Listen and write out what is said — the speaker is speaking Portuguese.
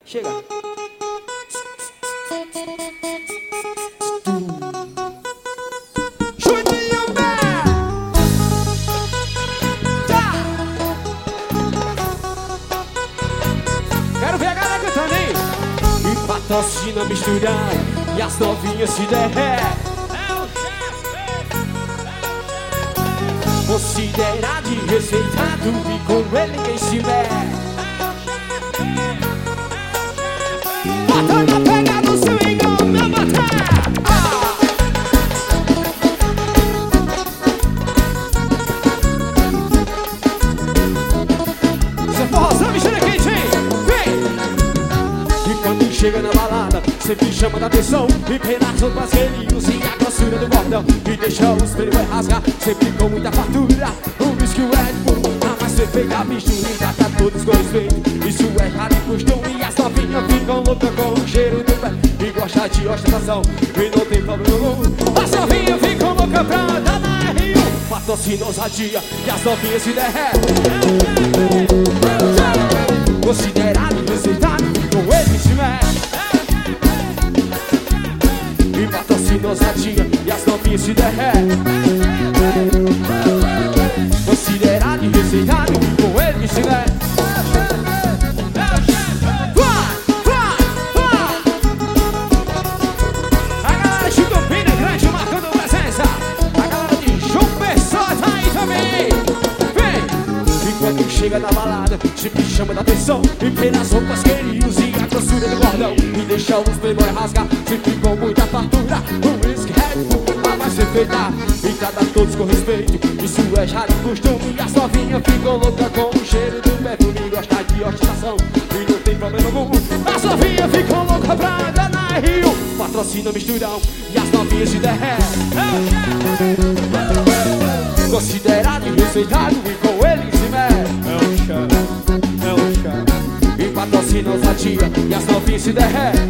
Chega. Juninho Bé! Tá! Quero ver a galera cantando, hein? E patrocina misturão e as novinhas se derretem. Considerado e respeitado e com ele ninguém se mete. Bota na pega do seu igual meu matar. Cê forrozão, mistura quente, hein? Vem! E quando chega na balada, sempre chama da atenção. E pedaço os parceirinhos e a grossura do bordão. E deixa os playboy rasgar, sempre com muita fartura. O whisky, o Red Bull, a mais perfeita mistura. E trata todos com respeito, isso é raro e costume. E as novinhas ficam loucas com o cheiro do pé e gosta de ostentação, e não tem problema nenhum. As novinhas ficam loucas pra andar na Rio. Patrocina ousadia e as novinhas se derretem. Considerado e respeitado, com ele se mexe. E patrocina ousadia e as novinhas se derretem. Considerado e respeitado, com ele se mexe. A galera de Campina Grande marcando presença. A galera de João Pessoa tá aí também. Vem! E quando chega na balada, sempre chama da atenção. E pelas roupas queridos e a grossura do bordão. E deixa os playboy rasgar, sempre com muita fartura. O whisky, Red Bull, a mais perfeita. E trata todos com respeito, isso é raro e costume. E as novinhas ficam loucas com o cheiro do perfume. Gosta de ostentação e não tem problema nenhum. As novinhas ficam loucas pra andar na Rio. Patrocina misturão e as novinhas se derretem. Considerado e respeitado e com ele se mete. E patrocina ousadia e as novinhas se derretem.